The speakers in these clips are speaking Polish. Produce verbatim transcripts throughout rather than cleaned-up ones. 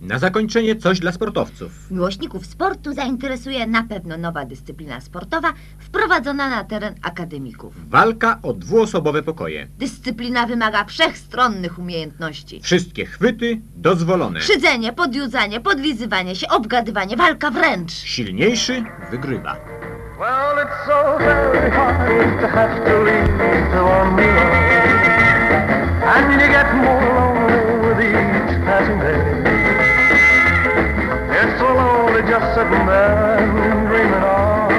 Na zakończenie coś dla sportowców. Miłośników sportu zainteresuje na pewno nowa dyscyplina sportowa wprowadzona na teren akademików. Walka o dwuosobowe pokoje. Dyscyplina wymaga wszechstronnych umiejętności. Wszystkie chwyty dozwolone. Szydzenie, podjudzanie, podlizywanie się, obgadywanie, walka wręcz. Silniejszy wygrywa. Well, it's so very hard to have to leave the one you love, and you get more lonely with each passing day. It's so lonely just sitting there and dreaming of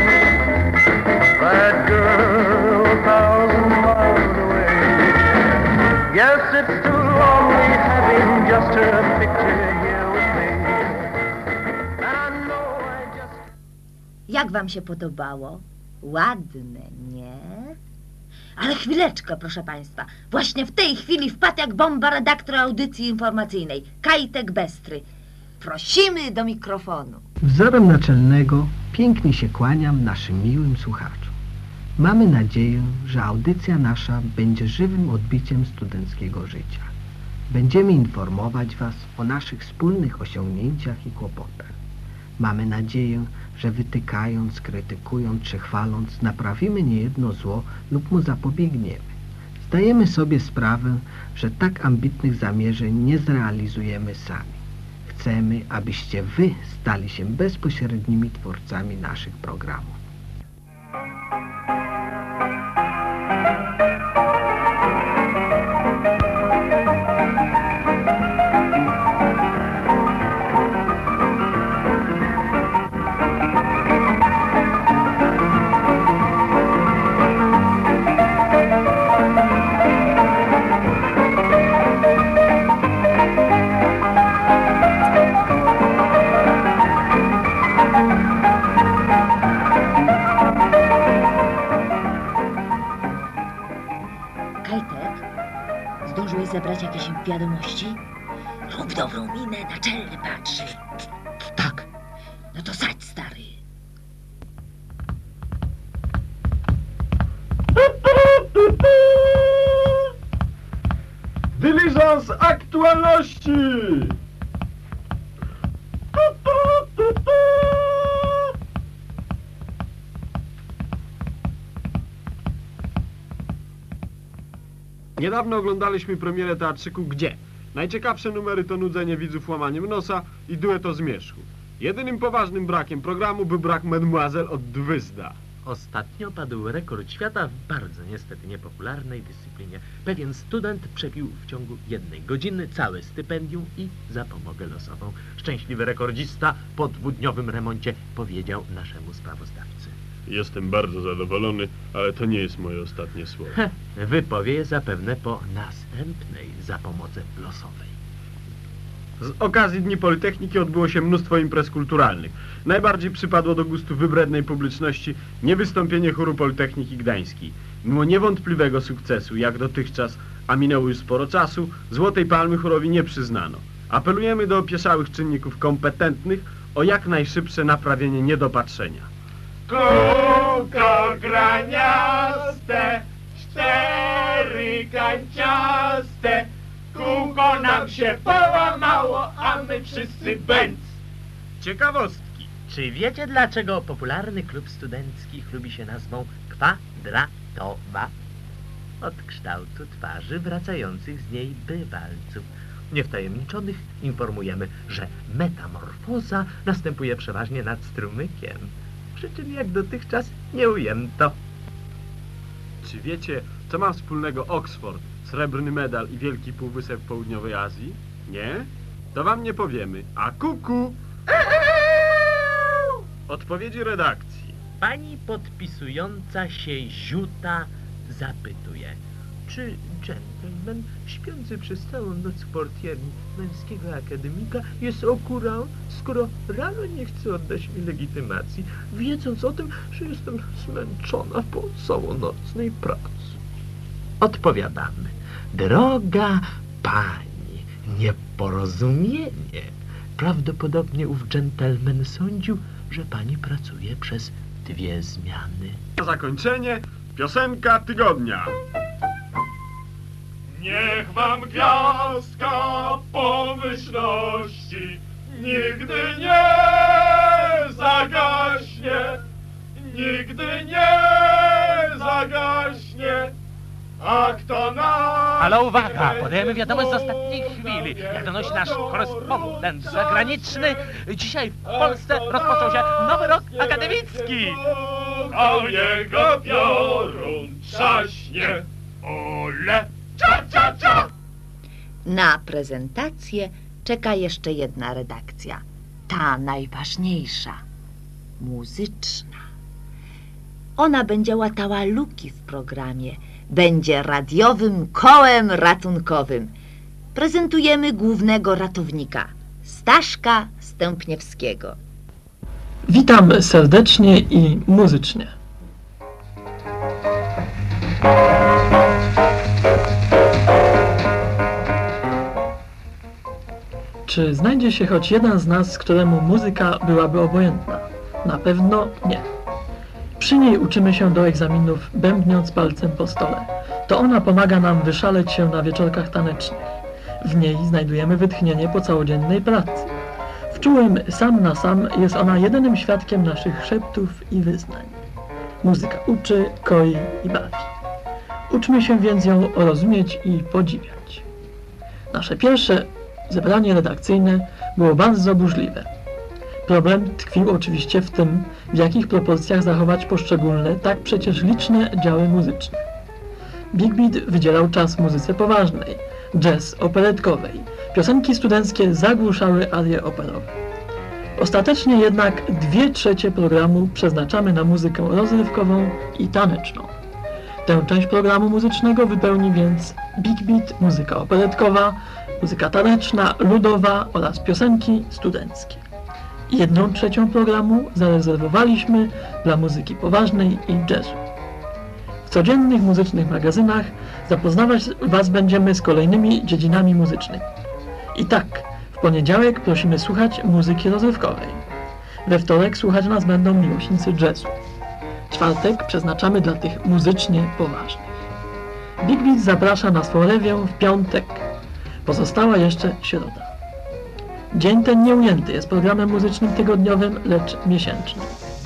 that girl a thousand miles away. Yes, it's too lonely having just her picture here with me. And I know I just... Jak wam się podobało? Ładne, nie? Ale chwileczkę, proszę państwa. Właśnie w tej chwili wpadł jak bomba redaktor audycji informacyjnej, Kajtek Bestry. Prosimy do mikrofonu. Wzorem naczelnego pięknie się kłaniam naszym miłym słuchaczom. Mamy nadzieję, że audycja nasza będzie żywym odbiciem studenckiego życia. Będziemy informować was o naszych wspólnych osiągnięciach i kłopotach. Mamy nadzieję, że wytykając, krytykując czy chwaląc naprawimy niejedno zło lub mu zapobiegniemy. Zdajemy sobie sprawę, że tak ambitnych zamierzeń nie zrealizujemy sami. Chcemy, abyście wy stali się bezpośrednimi twórcami naszych programów. Zebrać jakieś wiadomości? Rób dobrą minę, naczelny patrzy. Tak. No to sadź, stary. Dyliżans aktualności! Niedawno oglądaliśmy premierę teatrzyku Gdzie? Najciekawsze numery to nudzenie widzów łamaniem nosa i duet o zmierzchu. Jedynym poważnym brakiem programu był brak Mademoiselle od Dwizda. Ostatnio padł rekord świata w bardzo niestety niepopularnej dyscyplinie. Pewien student przebił w ciągu jednej godziny całe stypendium i zapomogę losową. Szczęśliwy rekordzista po dwudniowym remoncie powiedział naszemu sprawozdawcy. Jestem bardzo zadowolony, ale to nie jest moje ostatnie słowo. Heh, wypowie je zapewne po następnej zapomodze losowej. Z okazji Dni Politechniki odbyło się mnóstwo imprez kulturalnych. Najbardziej przypadło do gustu wybrednej publiczności niewystąpienie chóru Politechniki Gdańskiej. Mimo niewątpliwego sukcesu, jak dotychczas, a minęło już sporo czasu, Złotej Palmy chórowi nie przyznano. Apelujemy do opieszałych czynników kompetentnych o jak najszybsze naprawienie niedopatrzenia. Kółko graniaste, cztery kanciaste, kółko nam się połamało, a my wszyscy bęc. Ciekawostki. Czy wiecie, dlaczego popularny klub studencki chlubi się nazwą Kwadratowa? Od kształtu twarzy wracających z niej bywalców. Niewtajemniczonych informujemy, że metamorfoza następuje przeważnie nad strumykiem, przy czym jak dotychczas nie ujęto. Czy wiecie, co ma wspólnego Oxford, srebrny medal i wielki półwysep południowej Azji? Nie? To wam nie powiemy. A kuku! Odpowiedzi redakcji. Pani podpisująca się Ziuta zapytuje, czy dżentelmen śpiący przez całą noc w portierni męskiego akademika jest okurał, skoro rano nie chce oddać mi legitymacji, wiedząc o tym, że jestem zmęczona po całonocnej pracy. Odpowiadamy, droga pani, nieporozumienie. Prawdopodobnie ów dżentelmen sądził, że pani pracuje przez dwie zmiany. Na zakończenie piosenka tygodnia. Niech wam gwiazdka pomyślności nigdy nie zagaśnie, nigdy nie zagaśnie, a kto na... Ale uwaga, podajemy wiadomość z ostatniej chwili. Jak donosi nasz korespondent zagraniczny, dzisiaj w Polsce rozpoczął się nowy rok akademicki. A jego piorun trzaśnie, ole, cza, cza, cza! Na prezentację czeka jeszcze jedna redakcja. Ta najważniejsza. Muzyczna. Ona będzie łatała luki w programie. Będzie radiowym kołem ratunkowym. Prezentujemy głównego ratownika, Staszka Stępniewskiego. Witam serdecznie i muzycznie. Czy znajdzie się choć jeden z nas, któremu muzyka byłaby obojętna? Na pewno nie. Przy niej uczymy się do egzaminów, bębniąc palcem po stole. To ona pomaga nam wyszaleć się na wieczorkach tanecznych. W niej znajdujemy wytchnienie po całodziennej pracy. W czułym sam na sam jest ona jedynym świadkiem naszych szeptów i wyznań. Muzyka uczy, koi i bawi. Uczmy się więc ją rozumieć i podziwiać. Nasze pierwsze zebranie redakcyjne było bardzo burzliwe. Problem tkwił oczywiście w tym, w jakich proporcjach zachować poszczególne, tak przecież liczne działy muzyczne. Big Beat wydzielał czas muzyce poważnej, jazz operetkowej, piosenki studenckie zagłuszały arie operowe. Ostatecznie jednak dwie trzecie programu przeznaczamy na muzykę rozrywkową i taneczną. Tę część programu muzycznego wypełni więc Big Beat, muzyka operetkowa, muzyka taneczna, ludowa oraz piosenki studenckie. Jedną trzecią programu zarezerwowaliśmy dla muzyki poważnej i jazzu. W codziennych muzycznych magazynach zapoznawać Was będziemy z kolejnymi dziedzinami muzycznymi. I tak, w poniedziałek prosimy słuchać muzyki rozrywkowej. We wtorek słuchać nas będą miłośnicy jazzu. Czwartek przeznaczamy dla tych muzycznie poważnych. Big Beat zaprasza na swą rewię w piątek. Pozostała jeszcze środa. Dzień ten nieujęty jest programem muzycznym tygodniowym, lecz miesięcznym.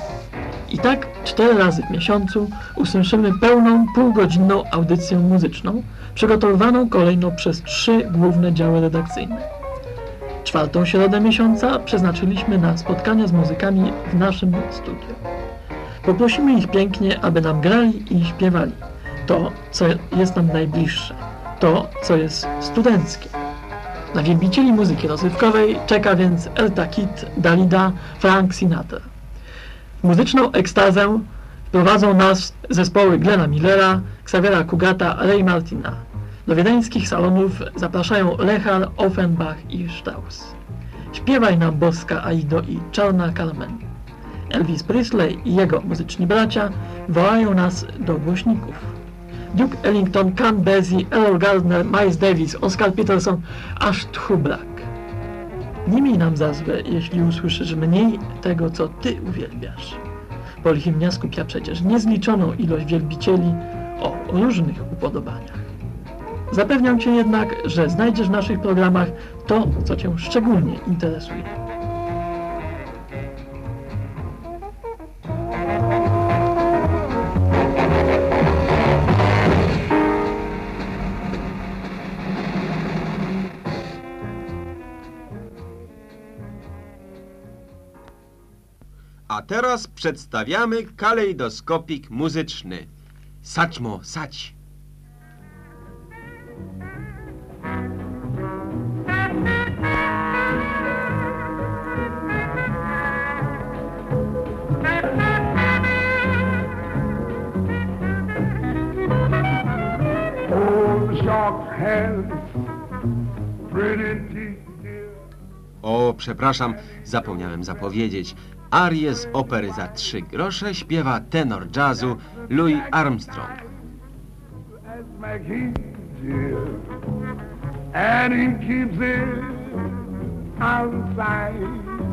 I tak cztery razy w miesiącu usłyszymy pełną, półgodzinną audycję muzyczną, przygotowywaną kolejno przez trzy główne działy redakcyjne. Czwartą środę miesiąca przeznaczyliśmy na spotkania z muzykami w naszym studiu. Poprosimy ich pięknie, aby nam grali i śpiewali to, co jest nam najbliższe, to, co jest studenckie. Na wielbicieli muzyki rozrywkowej czeka więc Eartha Kitt, Dalida, Frank Sinatra. W muzyczną ekstazę wprowadzą nas zespoły Glena Millera, Xaviera Cugata, Ray Martina. Do wiedeńskich salonów zapraszają Lechar, Offenbach i Strauss. Śpiewaj nam boska Aido i czarna Carmen. Elvis Presley i jego muzyczni bracia wołają nas do głośników. Duke Ellington, Count Basie, Errol Gardner, Miles Davis, Oscar Peterson, aż tchu brak. Nie miej nam za złe, jeśli usłyszysz mniej tego, co Ty uwielbiasz. Polihymnia skupia przecież niezliczoną ilość wielbicieli o różnych upodobaniach. Zapewniam Cię jednak, że znajdziesz w naszych programach to, co Cię szczególnie interesuje. A teraz przedstawiamy kalejdoskopik muzyczny. Saćmo, sać. O, przepraszam, zapomniałem zapowiedzieć. Arię z opery za trzy grosze śpiewa tenor jazzu Louis Armstrong. And he keeps it outside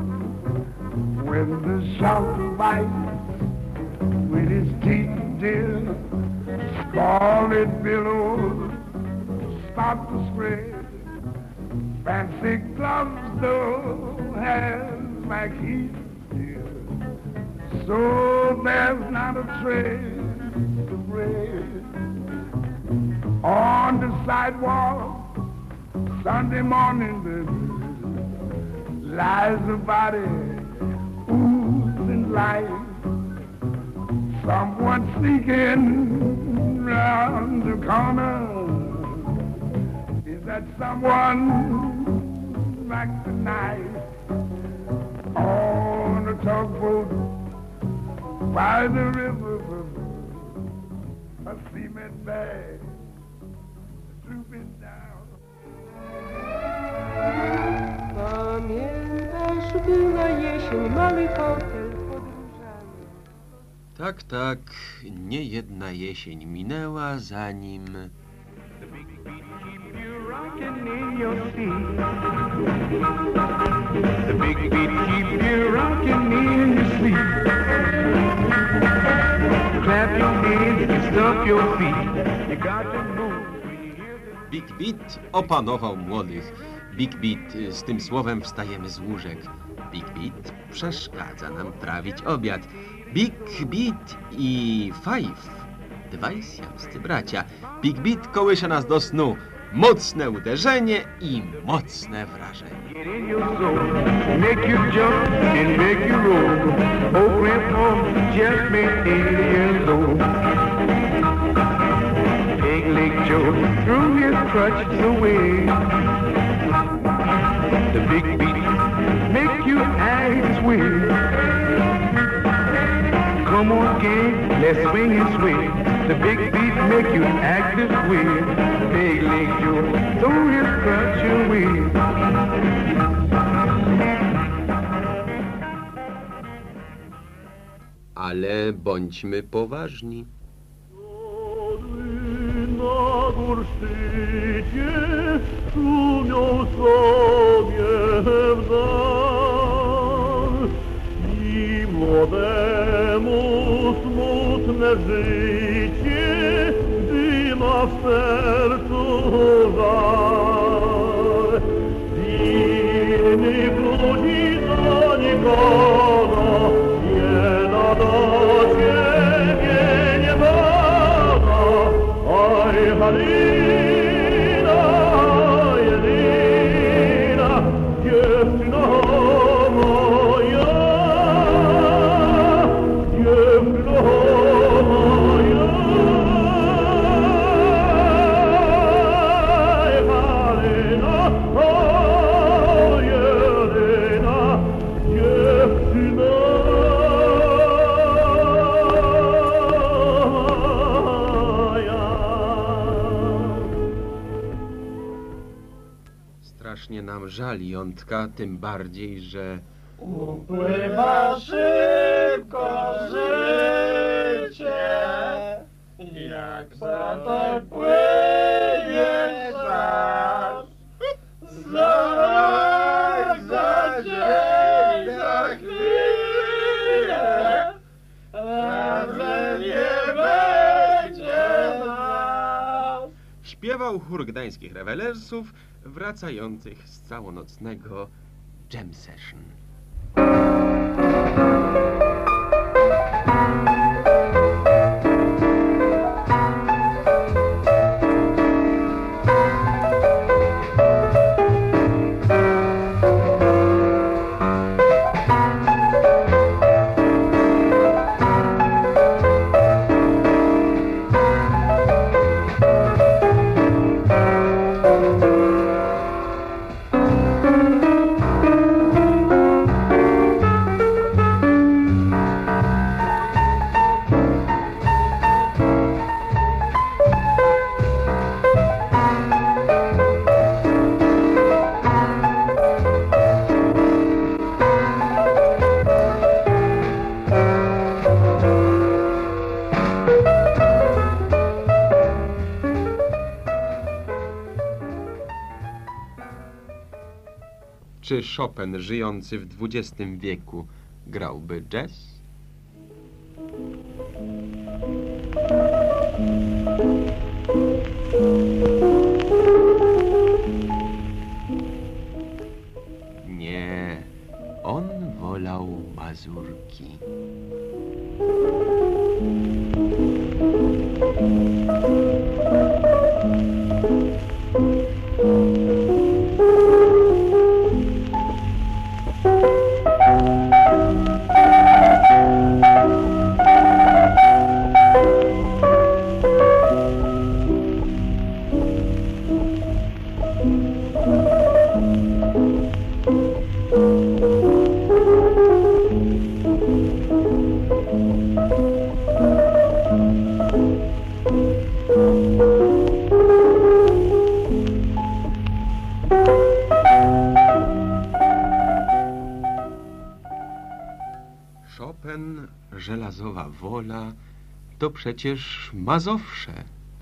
when the shark bites with his teeth, dear. Scarlet billows, start to spread. Fancy gloves don't have like he did. So there's not a trace of bread on the sidewalk. Sunday morning, baby, lies a body oozing life. Someone sneaking round the corner. Is that someone like the night on a tugboat by the river? A cement bag drooping down. Pamiętasz, była jesień, mały hotel podróżany. Tak, tak, nie jedna jesień minęła, zanim... Rocking in your seat. The big beat keep you rocking in your sleep. Clap your hands and stomp your feet. You got to move when you hear the... Big Beat opanował młodych. Big Beat, y, z tym słowem wstajemy z łóżek. Big Beat przeszkadza nam trawić obiad. Big Beat i Five, dwaj siamscy bracia. Big Beat kołysze nas do snu. Mocne uderzenie i mocne wrażenie. Get in your soul, make you jump and make you roll. Oh, Grandpa just made eighty years old. Big Leg Joe threw his crutches away. The big beat make you act this way. Come on, gang, let's swing and swing. The big beat make you act this way. Big Leg Joe threw his crutch away. Ale bądźmy poważni. Na górszczycie szumią sobie w dal i młodemu smutne życie, gdy ma w sercu żal. Innych ludzi za nikogo nie nada ciebie nie ma. Aj, Halina, Jelina, dziewczyno moja, dziewczyno moja. Aj, Halina, o, Jelina, dziewczyno Strasznie nam żal jątka, tym bardziej, że... upływa szybko życie, jak zatok płynie czas. Za, za dzień, za chwilę, razem nie będzie nas. Śpiewał chór gdańskich rewelersów wracających z całonocnego jam session. Czy Chopin żyjący w dwudziestym wieku grałby jazz? Thank you. wolał mazurki. Chopin, żelazowa wola, to przecież Mazowsze.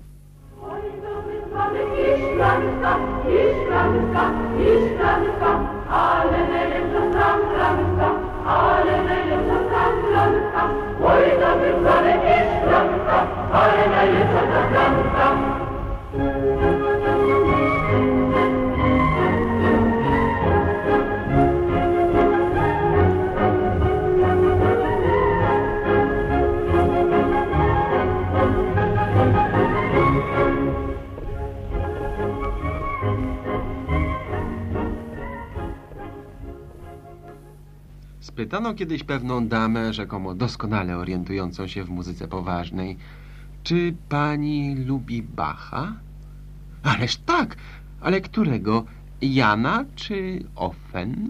Spytano kiedyś pewną damę, rzekomo doskonale orientującą się w muzyce poważnej, czy pani lubi Bacha? Ależ tak, ale którego? Jana czy Offen?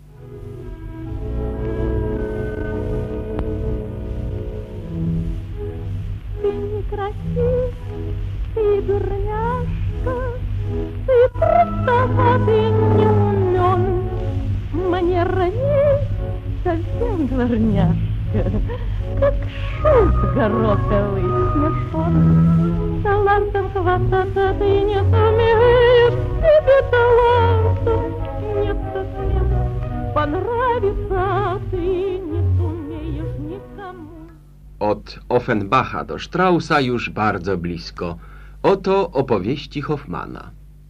Ты некрасив, ты дурняшка, ты простоват и не умен. Мне раней совсем дворняжка, как шут гороховый смешон. Талантом хвастаться ты не сумеешь, тебе талантом нет совсем. Понравится ты не сумеешь никому. Od Offenbacha do Straussa już bardzo blisko. Oto opowieści Hoffmana.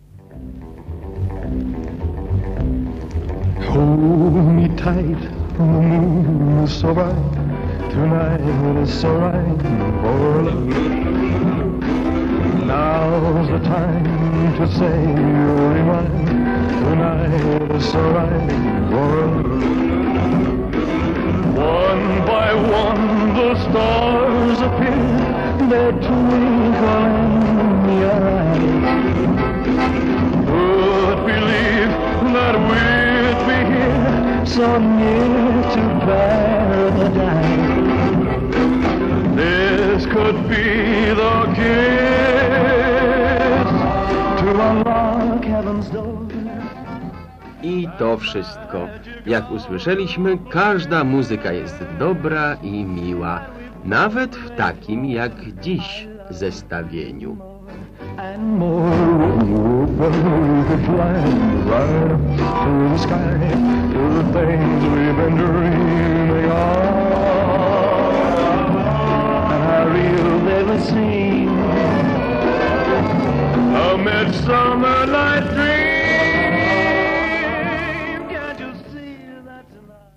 Hold me tight, the moon is so bright, tonight is so right for love. Now's the time to say you're mine, tonight is so right for love. One by one the stars appear, their twinkle in your eyes. Would believe that we'd be here, so near to paradise. This could be the kiss to unlock heaven's door. I to wszystko. Jak usłyszeliśmy, każda muzyka jest dobra i miła, nawet w takim jak dziś zestawieniu. And more you could fly right up to the sky, to the things we've been dreaming of. And how real they will seem, a midsummer night dream. Can't you see that tonight?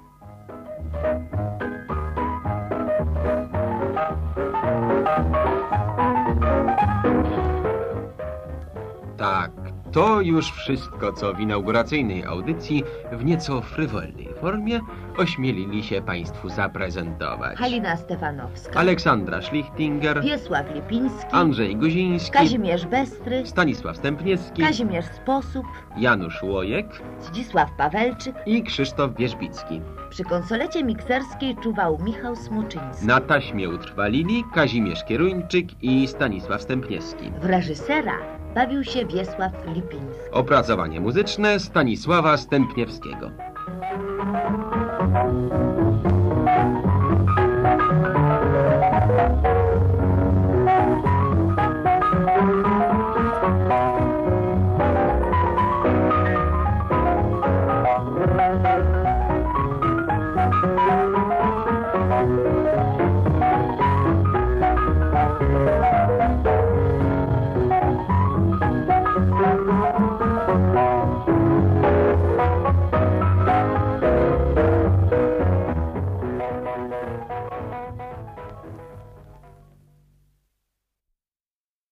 Tak, to już wszystko, co w inauguracyjnej audycji w nieco frywolnej formie ośmielili się Państwu zaprezentować. Halina Stefanowska, Aleksandra Schlichtinger, Wiesław Lipiński, Andrzej Guziński, Kazimierz Bestry, Stanisław Stępniewski, Kazimierz Sposób, Janusz Łojek Zdzisław Pawelczyk. i Krzysztof Wierzbicki. Przy konsolecie mikserskiej czuwał Michał Smoczyński. Na taśmie utrwalili Kazimierz Kieruńczyk i Stanisław Stępniewski. W reżysera bawił się Wiesław Lipiński. Opracowanie muzyczne Stanisława Stępniewskiego. Thank you.